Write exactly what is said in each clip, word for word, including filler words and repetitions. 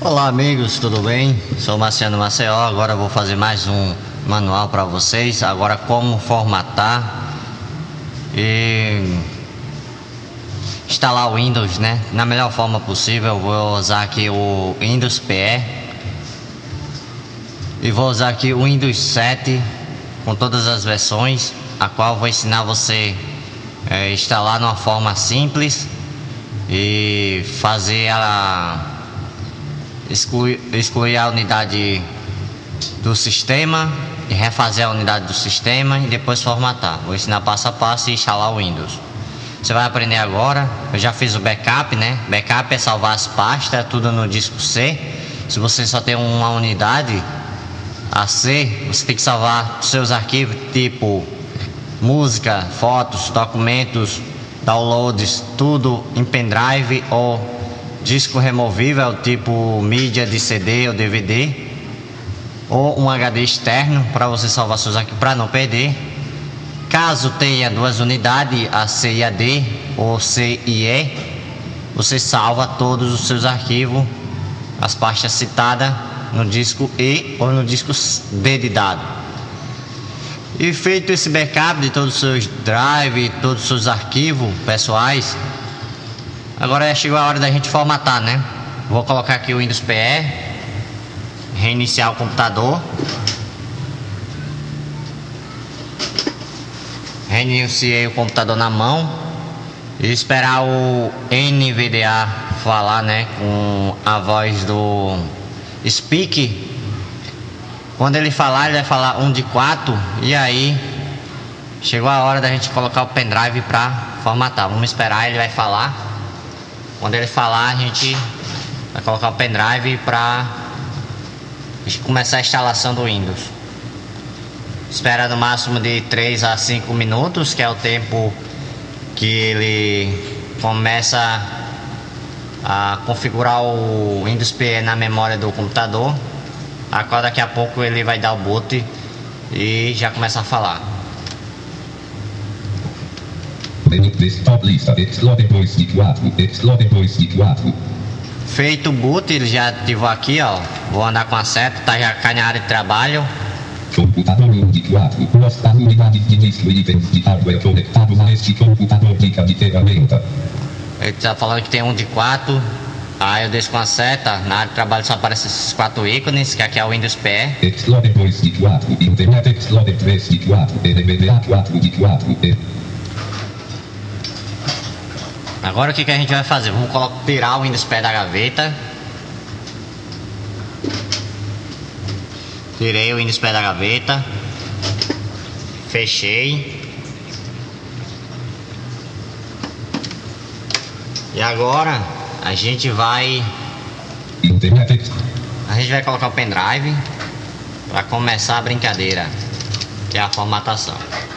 Olá amigos, tudo bem? Sou Marciano Maceió. Agora vou fazer mais um manual para vocês. Agora como formatar e instalar o Windows, né? Na melhor forma possível. Eu vou usar aqui o Windows P E e vou usar aqui o Windows sete com todas as versões, a qual vou ensinar você é, instalar de uma forma simples e fazer ela excluir, excluir a unidade do sistema e refazer a unidade do sistema e depois formatar. Vou ensinar passo a passo e instalar o Windows. Você vai aprender agora. Eu já fiz o backup, né? Backup é salvar as pastas, tudo no disco C. Se você só tem uma unidade A C, você tem que salvar seus arquivos tipo música, fotos, documentos, downloads, tudo em pendrive ou disco removível, tipo mídia de C D ou D V D, ou um H D externo para você salvar seus arquivos para não perder. Caso tenha duas unidades, a C e a D, ou C e E, você salva todos os seus arquivos, as pastas citadas, no disco E ou no disco D de dado. E feito esse backup de todos os seus drive, todos os seus arquivos pessoais, agora chegou a hora da gente formatar, né? Vou colocar aqui o Windows P E, reiniciar o computador, reiniciei o computador na mão e esperar o N V D A falar, né? Com a voz do Speak. Quando ele falar, ele vai falar um de quatro. E aí chegou a hora da gente colocar o pendrive para formatar. Vamos esperar, ele vai falar. Quando ele falar, a gente vai colocar o pendrive para começar a instalação do Windows. Espera no máximo de três a cinco minutos, que é o tempo que ele começa a configurar o Windows P E na memória do computador. Agora daqui a pouco ele vai dar o boot e já começa a falar. Feito o boot, ele já ativou aqui, ó. Vou andar com a seta, tá já cai na área de trabalho. Computador um de quatro, mostra unidades de disco e itens de hardware conectados a este computador, dica de ferramenta. Ele tá falando que tem um de quatro. Aí eu desço com a seta, na área de trabalho só aparecem esses quatro ícones, que aqui é o Windows P E. Explorer dois de quatro, Internet Explorer três de quatro, N V D A quatro de quatro. E... Agora o que, que a gente vai fazer? Vamos colocar, tirar o Windows P E da gaveta. Tirei o Windows P E da gaveta. Fechei. E agora a gente vai Internet. A gente vai colocar o pendrive para começar a brincadeira, que é a formatação.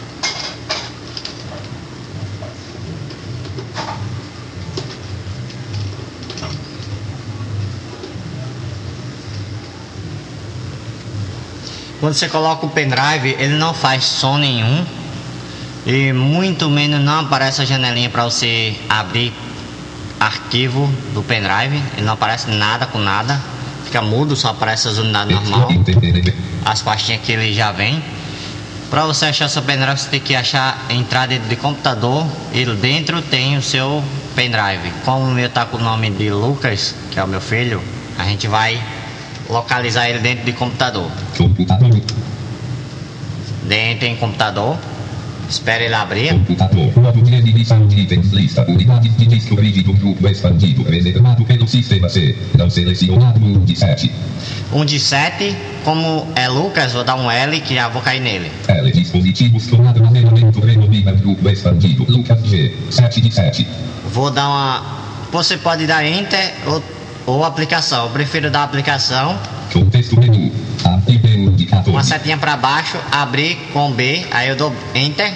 Quando você coloca o pendrive, ele não faz som nenhum e muito menos não aparece a janelinha para você abrir arquivo do pendrive. Ele não aparece nada com nada, fica mudo, só aparece as unidades normal, as pastinhas que ele já vem. Para você achar seu pendrive, você tem que achar, entrar dentro de computador e dentro tem o seu pendrive. Como o meu tá com o nome de Lucas, que é o meu filho, a gente vai localizar ele dentro de computador. Computador. Dentro em computador. Espera ele abrir. Computador, modo de edição de itens, lista, unidades de disco rígido, grupo expandido, reservado pelo sistema C, não selecionado um de sete. um de sete, como é Lucas, vou dar um L que já vou cair nele. L, dispositivos com armazenamento removível, grupo expandido, Lucas G, sete de sete. Vou dar uma... Você pode dar Enter ou, ou aplicação. Eu prefiro dar aplicação. Contexto menu, A P B um de quatorze. Uma setinha para baixo, abrir com B, aí eu dou Enter.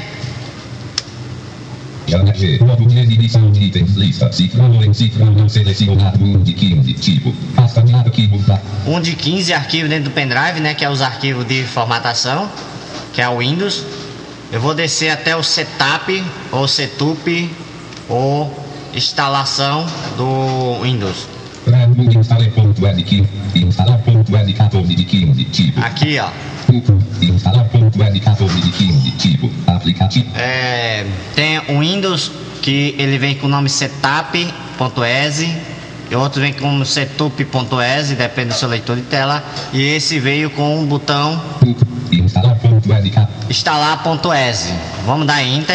Jana G, modo de edição de itens, lista, cifrado em cifra não selecionado um de quinze, tipo, pasta de arquivos da... um de quinze arquivos dentro do pendrive, né, que é os arquivos de formatação, que é o Windows. Eu vou descer até o setup, ou setup, ou instalação do Windows. Remo installer.lk. Instalar.lk catorze de quinze. Tipo. Aqui, ó. Instalar.lk catorze de quinze. Tipo. Aplicativo. É, tem o Windows que ele vem com o nome setup.exe. E outro vem com setup.exe, depende do seu leitor de tela. E esse veio com o botão Instalar.lk. instalar.exe. Vamos dar Enter.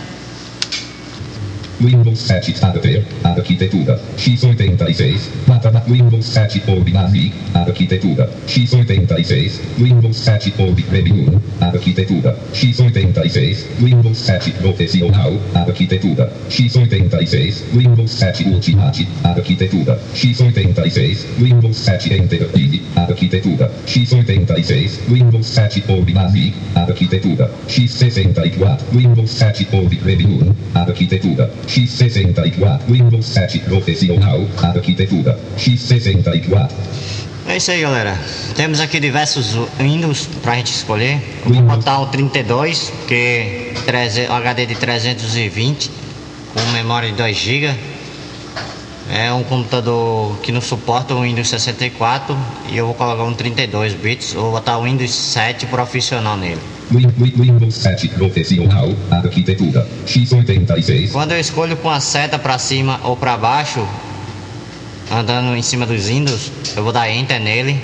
Windows sete Starter, arquitetura, x oitenta e seis, data da Windows sete Home Basic, arquitetura, x oitenta e seis, Windows sete Home Premium, arquitetura, x oitenta e seis, Windows sete Professional, arquitetura, x oitenta e seis, Windows sete Ultimate, arquitetura, x oitenta e seis, Windows sete Enterprise, arquitetura, x oitenta e seis, Windows sete Home Basic, arquitetura, x sessenta e quatro, Windows sete Home Premium, arquitetura, x sessenta e quatro, Windows sete Professional, arquitetura, x sessenta e quatro. É isso aí, galera. Temos aqui diversos Windows pra gente escolher. Eu vou botar o trinta e dois, que é um H D de trezentos e vinte, com memória de dois gigas. É um computador que não suporta o Windows sessenta e quatro e eu vou colocar um trinta e dois bits. Eu vou botar o Windows sete profissional nele. Windows sete Profissional, arquitetura, x oitenta e seis. Quando eu escolho com a seta para cima ou para baixo, andando em cima dos Windows, eu vou dar Enter nele.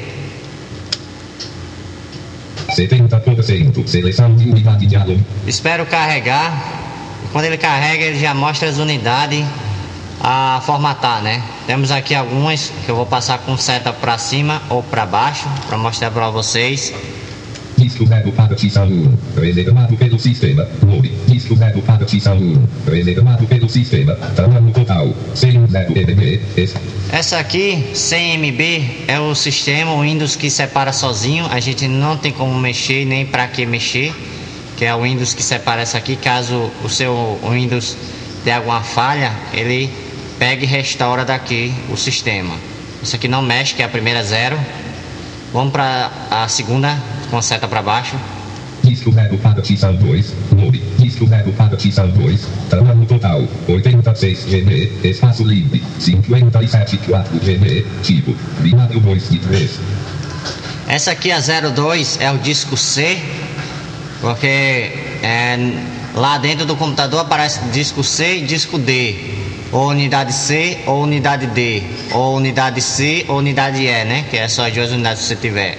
setenta por cento, seleção de unidade de aluno. Espero carregar. Quando ele carrega, ele já mostra as unidades a formatar, né? Temos aqui algumas que eu vou passar com seta para cima ou para baixo para mostrar para vocês. Disco zero partição um, reservado pelo sistema. Nome, disco zero partição um, reservado pelo sistema. Tamanho total, cem M B. Essa aqui, cem M B, é o sistema o Windows que separa sozinho. A gente não tem como mexer, nem para que mexer. Que é o Windows que separa essa aqui. Caso o seu Windows dê alguma falha, ele pega e restaura daqui o sistema. Isso aqui não mexe, que é a primeira zero. Vamos para a segunda, com a seta para baixo. Disco zero partição dois, nome, disco zero partição dois, tamanho total, oitenta e seis gigas, espaço livre, cinquenta e sete vírgula quatro gigas, tipo, binário dois de três. Essa aqui, a zero dois, é o disco C, porque é, lá dentro do computador aparece disco C e disco D. Ou unidade C ou unidade D, ou unidade C ou unidade E, né? Que é só as duas unidades que você tiver.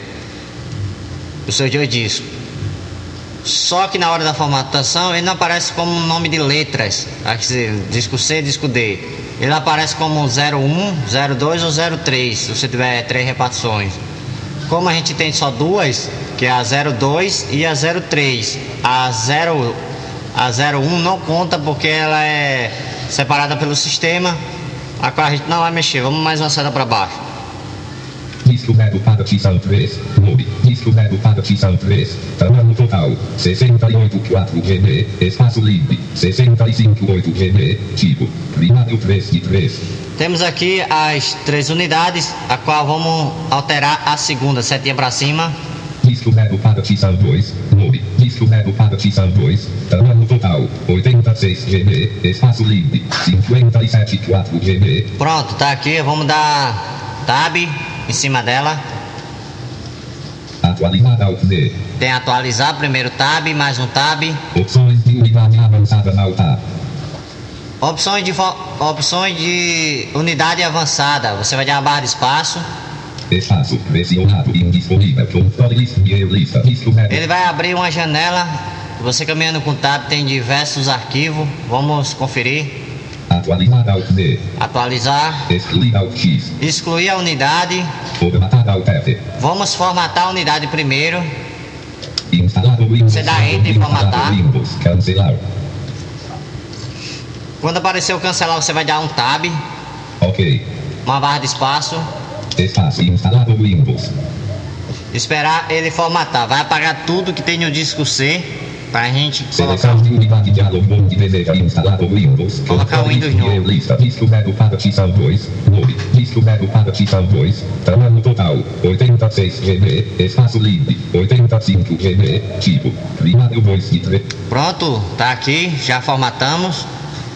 Os seus dois discos. Só que na hora da formatação ele não aparece como um nome de letras. Aqui, disco C, disco D. Ele aparece como zero um, zero dois ou zero três, se você tiver três repartições. Como a gente tem só duas, que é a zero dois e a zero três, a zero, a zero um não conta porque ela é separada pelo sistema, a qual a gente não vai mexer. Vamos mais uma seta para baixo. Disco zero partição três, nome, disco zero partição três, tamanho total, sessenta e oito vírgula quatro gigas, espaço livre, sessenta e cinco vírgula oito gigas, tipo, binário três de três. Temos aqui as três unidades, a qual vamos alterar a segunda, setinha para cima. Disco zero partição dois, nome, disco zero partição dois, tamanho total, oitenta e seis gigas, espaço livre, cinquenta e sete vírgula quatro gigas. Pronto, tá aqui, vamos dar Tab em cima dela. Atualizar Alt D. Tem atualizar, primeiro Tab, mais um Tab. Opções de unidade avançada na Alt. Opções de, opções de unidade avançada, você vai dar uma barra de espaço. Espaço, pressionado, indisponível, controle lista, lista, disco zero. Ele vai abrir uma janela, você caminhando com o Tab tem diversos arquivos, vamos conferir. Atualizar Alt D. Atualizar. Excluir Alt X. Excluir a unidade. Formatar Alt F. Vamos formatar a unidade primeiro. Instalar o Windows. Você dá Enter em formatar. Windows, cancelar. Quando aparecer o cancelar, você vai dar um Tab. Ok. Uma barra de espaço. Espaço, instalar o Windows. Esperar ele formatar. Vai apagar tudo que tem no disco C. Pra gente colocar. De unidade de diálogo onde deseja instalar o Windows. Colocar o Windows novo. Lista, disco zero partição dois, nome, disco zero partição dois, tamanho total, oitenta e seis gigas, espaço livre, oitenta e cinco gigas, tipo, primário dois de três. Pronto, tá aqui, já formatamos.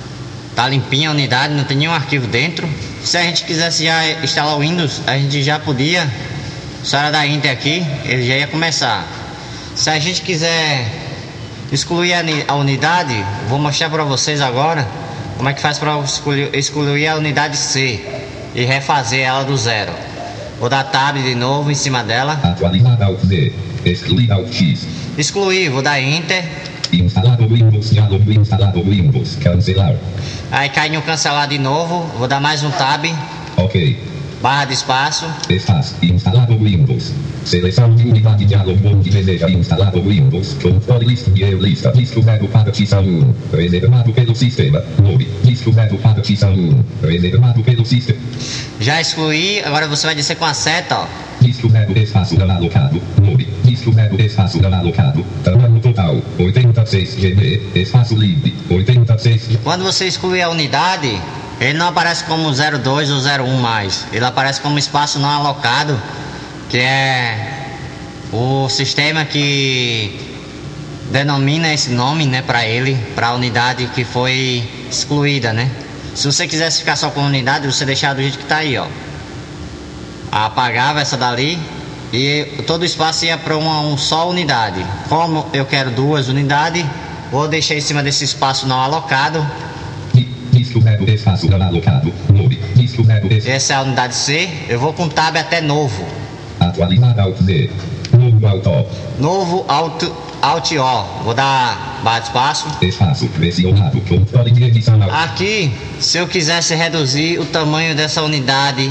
Tá limpinha a unidade, não tem nenhum arquivo dentro. Se a gente quisesse já instalar o Windows, a gente já podia. Se era da Inter aqui, ele já ia começar. Se a gente quiser excluir a unidade, vou mostrar para vocês agora como é que faz para excluir, excluir a unidade C e refazer ela do zero. Vou dar tab de novo em cima dela. Atualizar Alt Z, excluir Alt X. Excluir, vou dar Enter. Instalado Windows, diálogo instalado Windows, cancelar. Aí cai no cancelar de novo, vou dar mais um tab. Ok. Barra de espaço. Espaço, instalado Windows. Seleção de unidade diálogo onde deseja instalado Windows. Controle list e lista. Disco zero partição um. Reservado pelo sistema. Nome. Disco zero partição um. Reservado pelo sistema. Já excluí, agora você vai descer com a seta, ó. Disco zero espaço não alocado. Nome. Disco zero espaço não alocado. Tamanho total. oitenta e seis gigabytes. Espaço livre. oitenta e seis. Quando você excluir a unidade, ele não aparece como zero dois ou zero um mais. Ele aparece como espaço não alocado, que é o sistema que denomina esse nome, né, para ele, para a unidade que foi excluída, né? Se você quisesse ficar só com a unidade, você deixava do jeito que está aí, ó. Apagava essa dali e todo o espaço ia para uma um só unidade. Como eu quero duas unidades, vou deixar em cima desse espaço não alocado. Disco zero espaço não alocado. Nome. Disco zero. Essa é a unidade C. Eu vou com tab até novo. Atualizar Alt Z. Novo Alt O. Novo Alt, Alt O. Vou dar barra de espaço. Espaço pressionado. Controle de edição. Aqui, se eu quisesse reduzir o tamanho dessa unidade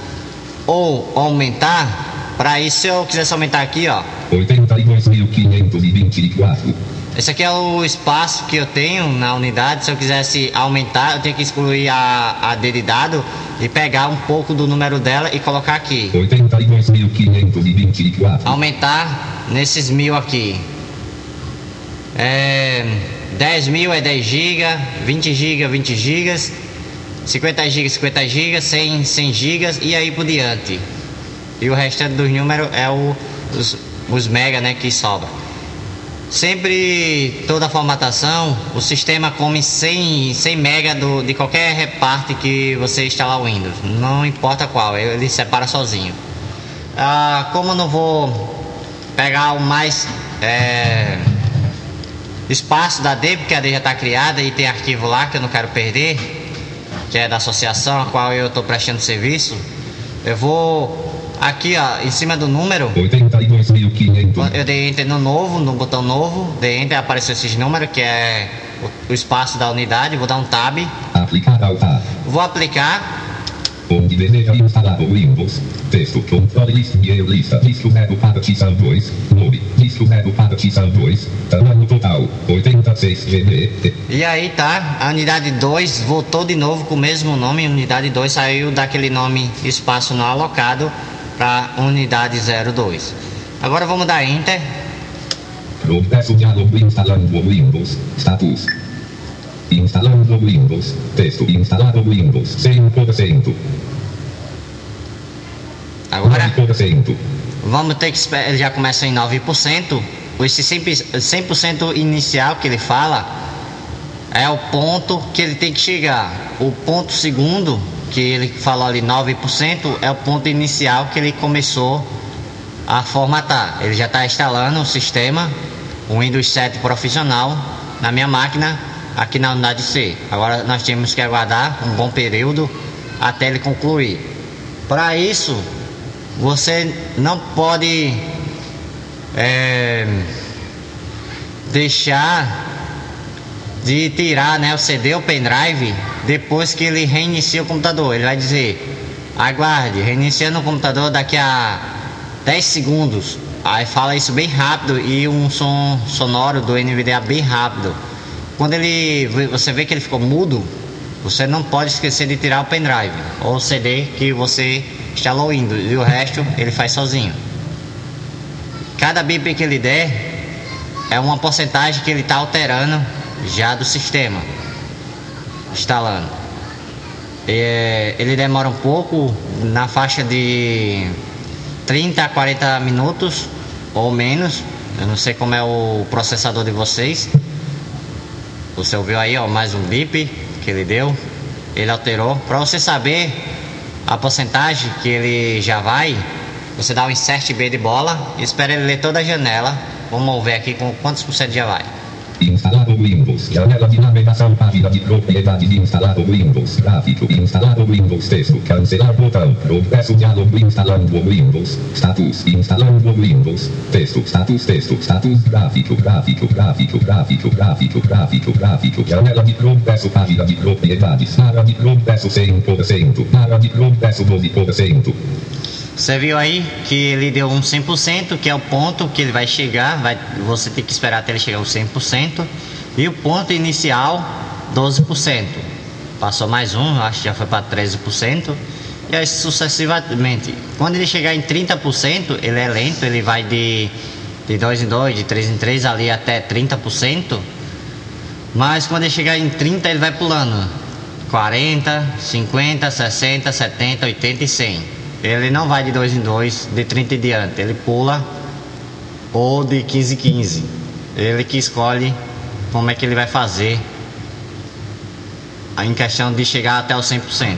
ou aumentar, para isso, se eu quisesse aumentar aqui, ó. oitenta e dois mil quinhentos e vinte e quatro. Esse aqui é o espaço que eu tenho na unidade. Se eu quisesse aumentar, eu tenho que excluir a, a D de dado e pegar um pouco do número dela e colocar aqui. oitenta e dois mil quinhentos e vinte e quatro. Aumentar nesses mil aqui. É, dez mil é dez gigas, vinte gigas, vinte gigas, cinquenta gigas, cinquenta gigas, cem, cem gigas e aí por diante. E o restante dos números é o, os, os mega, né, que sobra. Sempre, toda a formatação, o sistema come cem, cem mega do, de qualquer reparte que você instalar o Windows, não importa qual, ele separa sozinho. Ah, como eu não vou pegar o mais é, espaço da D, porque a D já está criada e tem arquivo lá que eu não quero perder, que é da associação a qual eu estou prestando serviço, eu vou aqui, ó, em cima do número, oitenta e dois mil quinhentos. eu dei Enter no novo, no botão novo, dei Enter, apareceu esses números, que é o, o espaço da unidade, vou dar um Tab. Aplicar Alt A. Vou aplicar. Onde deseja instalar o Windows. Texto, controle list e lista. Disco zero partição dois. Nome. Disco zero partição dois. Tamanho total, oitenta e seis gigabytes. E aí tá, a unidade dois voltou de novo com o mesmo nome. Unidade dois saiu daquele nome espaço não alocado para unidade zero dois. Agora vamos dar Enter. Processo diálogo instalando o Windows. Status. Instalando o Windows. Texto. Instalado o Windows. cem por cento. Agora nove por cento. vamos ter que esperar. Ele já começa em nove por cento. Esse cem por cento inicial que ele fala é o ponto que ele tem que chegar. O ponto segundo, que ele falou ali, nove por cento, é o ponto inicial que ele começou a formatar. Ele já está instalando o sistema, o Windows sete profissional, na minha máquina, aqui na unidade C. Agora nós temos que aguardar um bom período até ele concluir. Para isso, você não pode é, deixar de tirar, né, o C D ou pendrive depois que ele reinicia o computador. Ele vai dizer: aguarde, reiniciando o computador daqui a dez segundos. Aí fala isso bem rápido e um som sonoro do N V D A bem rápido. Quando ele, você vê que ele ficou mudo, você não pode esquecer de tirar o pendrive ou o C D que você instalou o Windows, e o resto ele faz sozinho. Cada bip que ele der é uma porcentagem que ele está alterando já do sistema instalando. É, ele demora um pouco, na faixa de trinta a quarenta minutos ou menos. Eu não sei como é o processador de vocês. Você ouviu aí, ó, mais um bip, que ele deu, ele alterou. Para você saber a porcentagem que ele já vai, você dá o insert B de bola e espera ele ler toda a janela. Vamos ver aqui com quantos por cento já vai. Instalado Windows, janela de navegação, página de propriedades, instalado Windows, gráfico, instalado Windows, texto, cancelar botão, progresso, diálogo, instalando Windows, status, instalando Windows, texto, status, texto, status, gráfico, gráfico, gráfico, gráfico, gráfico, gráfico, gráfico, janela de progresso, página de propriedades, área de progresso cem por cento, área de progresso doze por cento. Você viu aí que ele deu um cem por cento, que é o ponto que ele vai chegar, vai, você tem que esperar até ele chegar aos cem por cento. E o ponto inicial, doze por cento. Passou mais um, acho que já foi para treze por cento. E aí sucessivamente. Quando ele chegar em trinta por cento, ele é lento, ele vai de, de dois em dois, de três em três, ali até trinta por cento. Mas quando ele chegar em trinta, ele vai pulando. quarenta, cinquenta, sessenta, setenta, oitenta e cem. Ele não vai de dois em dois, de trinta em diante, ele pula, ou de quinze em quinze. Ele que escolhe como é que ele vai fazer em questão de chegar até os cem por cento.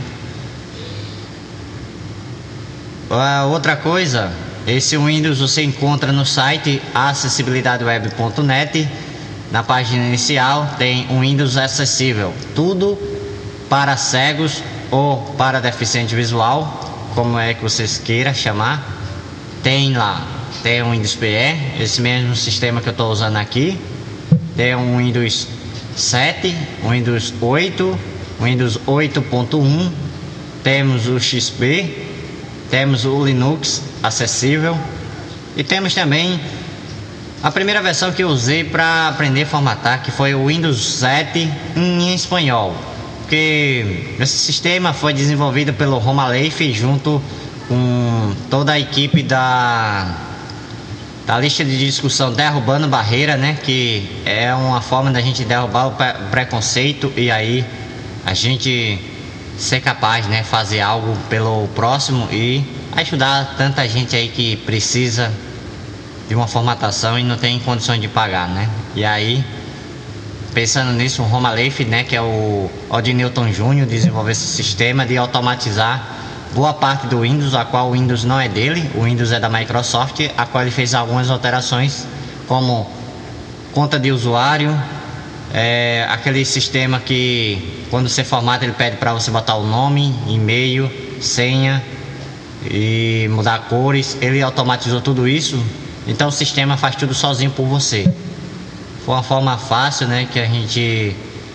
Outra coisa, esse Windows você encontra no site acessibilidade web ponto net. Na página inicial tem um Windows acessível, tudo para cegos ou para deficiente visual, como é que vocês queiram chamar. Tem lá, tem um Windows P E, esse mesmo sistema que eu estou usando aqui. Tem um Windows sete, um Windows oito, Windows oito ponto um. Temos o X P, temos o Linux acessível. E temos também a primeira versão que eu usei para aprender a formatar, que foi o Windows sete em espanhol. Porque esse sistema foi desenvolvido pelo Romaleif junto com toda a equipe da, da lista de discussão Derrubando Barreira, né? Que é uma forma da gente derrubar o preconceito e aí a gente ser capaz, né? Fazer algo pelo próximo e ajudar tanta gente aí que precisa de uma formatação e não tem condições de pagar, né? E aí, pensando nisso, o Romaleif, né, que é o Odnilton Júnior, desenvolveu esse sistema de automatizar boa parte do Windows, a qual o Windows não é dele, o Windows é da Microsoft, a qual ele fez algumas alterações, como conta de usuário, é, aquele sistema que quando você formata ele pede para você botar o nome, e-mail, senha e mudar cores. Ele automatizou tudo isso, então o sistema faz tudo sozinho por você. Foi uma forma fácil, né, que a gente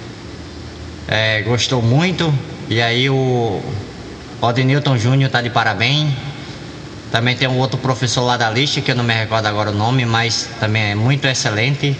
é, gostou muito. E aí o Odnilton Júnior tá de parabéns. Também tem um outro professor lá da lista, que eu não me recordo agora o nome, mas também é muito excelente.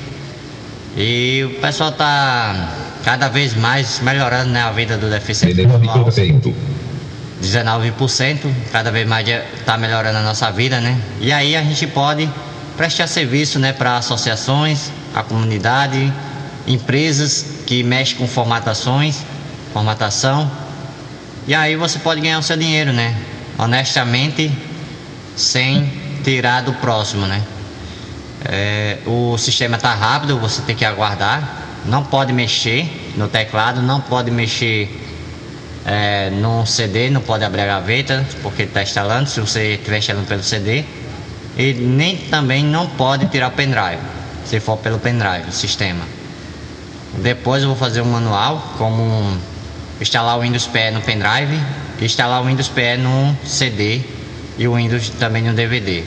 E o pessoal tá cada vez mais melhorando, né, a vida do deficiente visual. dezenove por cento, cada vez mais está melhorando a nossa vida, né? E aí a gente pode prestar serviço, né, para associações, a comunidade, empresas que mexem com formatações, formatação. E aí você pode ganhar o seu dinheiro, né? Honestamente, sem tirar do próximo, né? É, o sistema tá rápido, você tem que aguardar. Não pode mexer no teclado, não pode mexer é, no C D, não pode abrir a gaveta porque está instalando, se você estiver instalando pelo C D. E nem também não pode tirar o pendrive, se for pelo pendrive, o sistema. Depois eu vou fazer um manual, como instalar o Windows P E no pendrive, instalar o Windows P E no C D e o Windows também no D V D.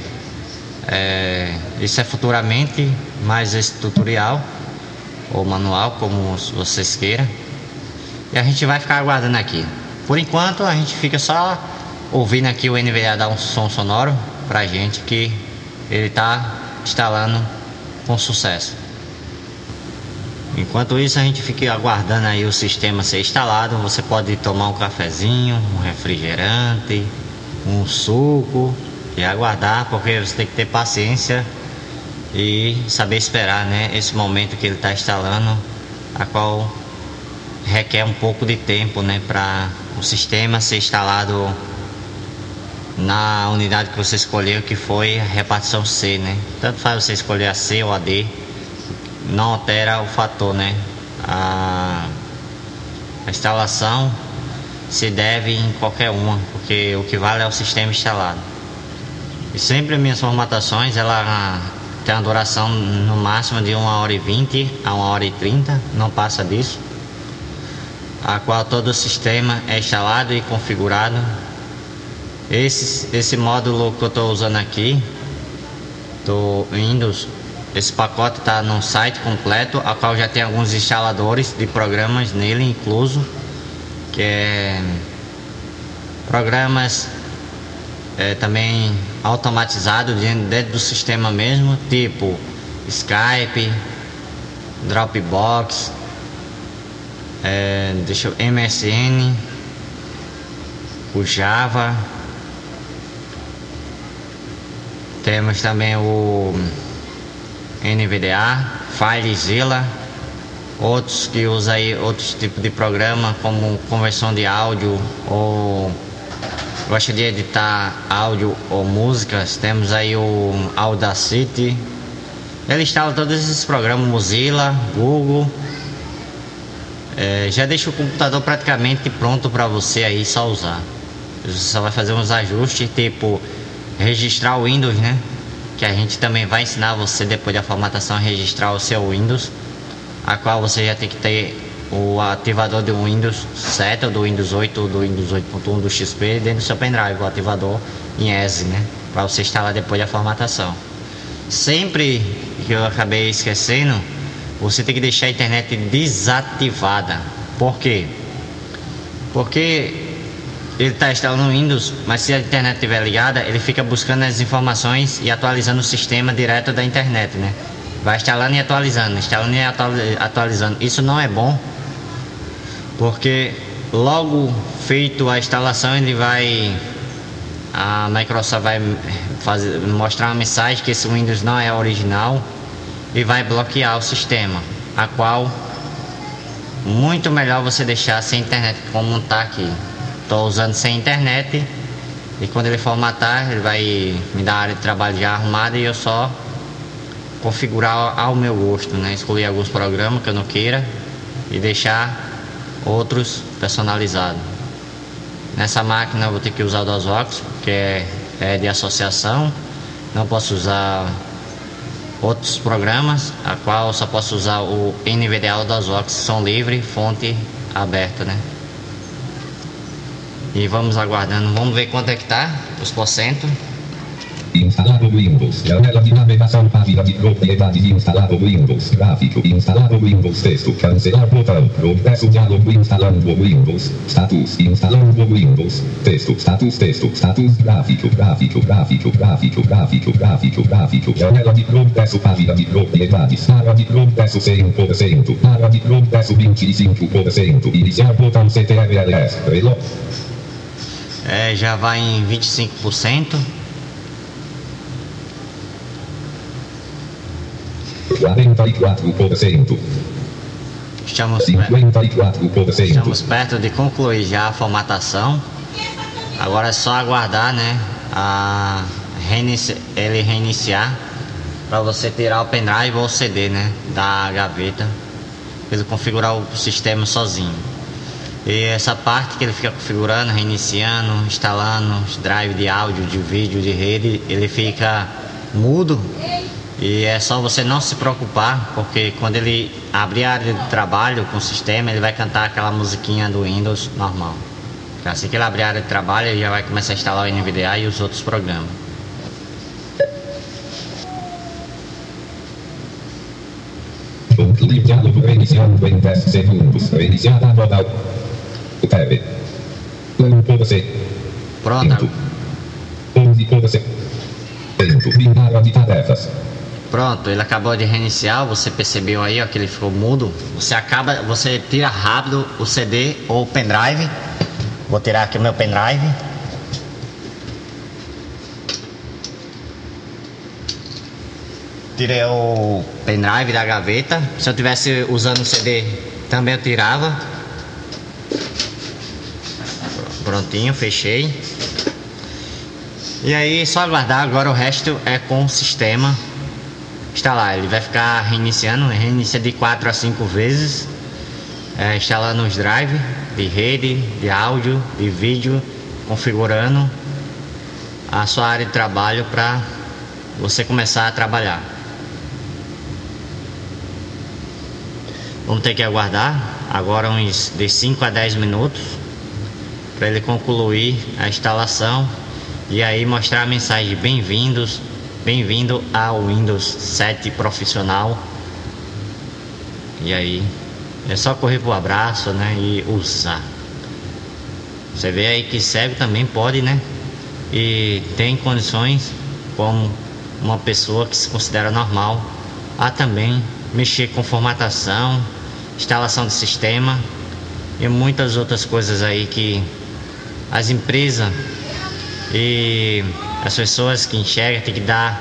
É, isso é futuramente, mais esse tutorial ou manual, como vocês queiram. E a gente vai ficar aguardando aqui. Por enquanto a gente fica só ouvindo aqui o N V D A dar um som sonoro pra gente, que ele tá instalando com sucesso. Enquanto isso a gente fica aguardando aí o sistema ser instalado. Você pode tomar um cafezinho, um refrigerante, um suco e aguardar, porque você tem que ter paciência e saber esperar, né, esse momento que ele está instalando, a qual requer um pouco de tempo, né, para o sistema ser instalado na unidade que você escolheu, que foi a repartição C, né? Tanto faz você escolher a C ou a D, não altera o fator, né? A, A instalação se deve em qualquer uma, porque o que vale é o sistema instalado. E sempre minhas formatações, ela tem uma duração no máximo de uma hora e vinte a uma hora e trinta, não passa disso, a qual todo o sistema é instalado e configurado. Esse, esse módulo que eu estou usando aqui do Windows, esse pacote está no site completo, a qual já tem alguns instaladores de programas nele incluso, que é programas é, também automatizados dentro, dentro do sistema mesmo, tipo Skype, Dropbox, é, deixa eu, M S N, o Java. Temos também o N V D A, FileZilla, outros que usam aí outros tipos de programa como conversão de áudio ou gosta de editar áudio ou músicas. Temos aí o Audacity. Ele instala todos esses programas, Mozilla, Google. É, já deixa o computador praticamente pronto para você aí só usar. Você só vai fazer uns ajustes, tipo registrar o Windows, né? Que a gente também vai ensinar você depois da formatação a registrar o seu Windows, a qual você já tem que ter o ativador do Windows sete ou do Windows oito ou do Windows oito ponto um do X P dentro do seu pendrive, o ativador em E S, né? Para você instalar depois da formatação. Sempre que eu acabei esquecendo, você tem que deixar a internet desativada. Por quê? Porque ele está instalando o Windows, mas se a internet estiver ligada, ele fica buscando as informações e atualizando o sistema direto da internet, né? Vai instalando e atualizando, instalando e atualizando. Isso não é bom, porque logo feito a instalação, ele vai, a Microsoft vai fazer, mostrar uma mensagem que esse Windows não é original e vai bloquear o sistema, a qual muito melhor você deixar sem internet, como está aqui. Estou usando sem internet, e quando ele formatar, ele vai me dar a área de trabalho já arrumada e eu só configurar ao meu gosto, né? Escolher alguns programas que eu não queira e deixar outros personalizados. Nessa máquina eu vou ter que usar o DOSVox, porque é, é de associação. Não posso usar outros programas, a qual eu só posso usar o N V D A ou DOSVox, são livre, fonte aberta, né? E vamos aguardando, vamos ver quanto é que tá os porcento. Instalado Windows, janela de navegação, página de propriedades, instalado Windows, gráfico, instalado Windows, texto, cancelar botão, progresso, diálogo, instalando Windows, status, instalando Windows, texto, status, texto, status, gráfico, gráfico, gráfico, gráfico, gráfico, gráfico, gráfico, janela de progresso, página de propriedades, área de progresso cem por cento, área de progresso vinte e cinco por cento, iniciar botão C T R L S, relógio. É, já vai em vinte e cinco por cento. quarenta e quatro por cento. Estamos, cinquenta e quatro por cento. Estamos perto de concluir já a formatação. Agora é só aguardar, né, a reinici ele reiniciar para você tirar o pendrive ou o C D, né, da gaveta, para ele configurar o sistema sozinho. E essa parte que ele fica configurando, reiniciando, instalando os drives de áudio, de vídeo, de rede, ele fica mudo. E é só você não se preocupar, porque quando ele abrir a área de trabalho com o sistema, ele vai cantar aquela musiquinha do Windows normal. Assim que ele abrir a área de trabalho, ele já vai começar a instalar o N V D A e os outros programas. Concluir diálogo reiniciando em dez segundos. Reiniciada a modal. Tab. Plano por você. Pronto. onze por você. Tempo. Binário de tarefas. Pronto, ele acabou de reiniciar. Você percebeu aí, ó, que ele ficou mudo. Você acaba, você tira rápido o C D ou o pendrive. Vou tirar aqui o meu pendrive. Tirei o pendrive da gaveta. Se eu tivesse usando o C D, também eu tirava. Prontinho, fechei. E aí só aguardar. Agora o resto é com o sistema instalar. Ele vai ficar reiniciando, reinicia de quatro a cinco vezes. é, instalando os drives de rede, de áudio, de vídeo, configurando a sua área de trabalho para você começar a trabalhar. Vamos ter que aguardar agora uns de cinco a dez minutos para ele concluir a instalação e aí mostrar a mensagem: bem-vindos, bem-vindo ao Windows sete Profissional. E aí é só correr pro abraço, né, e usar. Você vê aí que cego também pode, né, e tem condições como uma pessoa que se considera normal a também mexer com formatação, instalação de sistema e muitas outras coisas aí que as empresas e as pessoas que enxergam tem que dar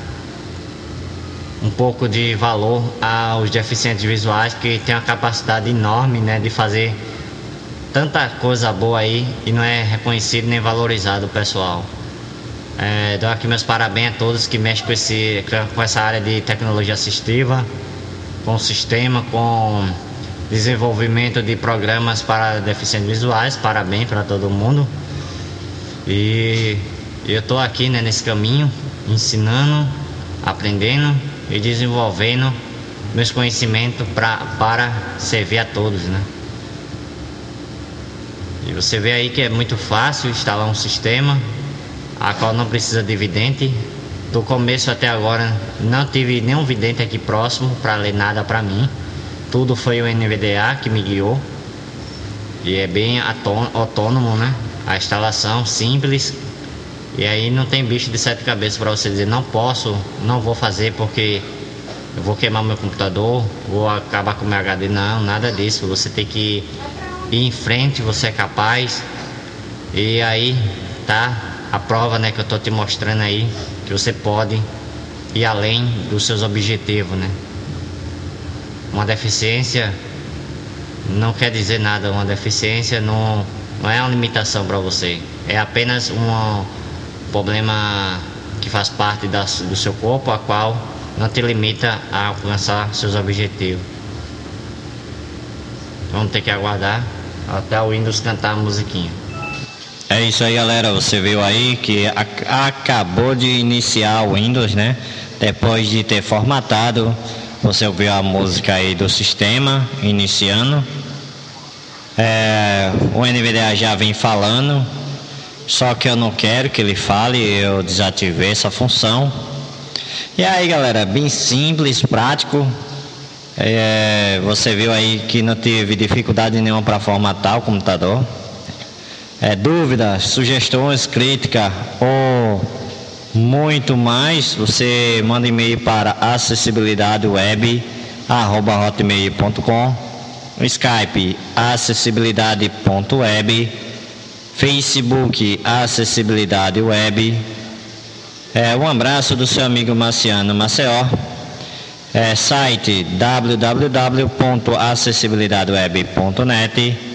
um pouco de valor aos deficientes visuais, que tem uma capacidade enorme, né, de fazer tanta coisa boa aí e não é reconhecido nem valorizado, pessoal. É, dou aqui meus parabéns a todos que mexem com, esse, com essa área de tecnologia assistiva, com sistema, com desenvolvimento de programas para deficientes visuais. Parabéns para todo mundo. E eu estou aqui, né, nesse caminho, ensinando, aprendendo e desenvolvendo meus conhecimentos pra, para servir a todos, né? E você vê aí que é muito fácil instalar um sistema a qual não precisa de vidente. Do começo até agora não tive nenhum vidente aqui próximo para ler nada para mim. Tudo foi o N V D A que me guiou. E é bem autônomo, né? A instalação simples. E aí não tem bicho de sete cabeças para você dizer não posso, não vou fazer porque eu vou queimar meu computador, vou acabar com o meu H D. Não, nada disso. Você tem que ir em frente, você é capaz. E aí tá a prova, né, que eu tô te mostrando aí, que você pode ir além dos seus objetivos, né? Uma deficiência não quer dizer nada. Uma deficiência não, não é uma limitação para você, é apenas um problema que faz parte da, do seu corpo, a qual não te limita a alcançar seus objetivos. Vamos ter que aguardar até o Windows cantar a musiquinha. É isso aí, galera. Você viu aí que a, acabou de iniciar o Windows, né? Depois de ter formatado, você ouviu a música aí do sistema iniciando. É, o N V D A já vem falando, só que eu não quero que ele fale, eu desativei essa função. E aí, galera, bem simples, prático. É, você viu aí que não teve dificuldade nenhuma para formatar o computador. É, dúvidas, sugestões, crítica ou muito mais, você manda e-mail para acessibilidadeweb arroba hotmail ponto com, Skype acessibilidade.web, Facebook Acessibilidade Web. É, um abraço do seu amigo Marciano Maceió. É, site w w w ponto acessibilidadeweb ponto net.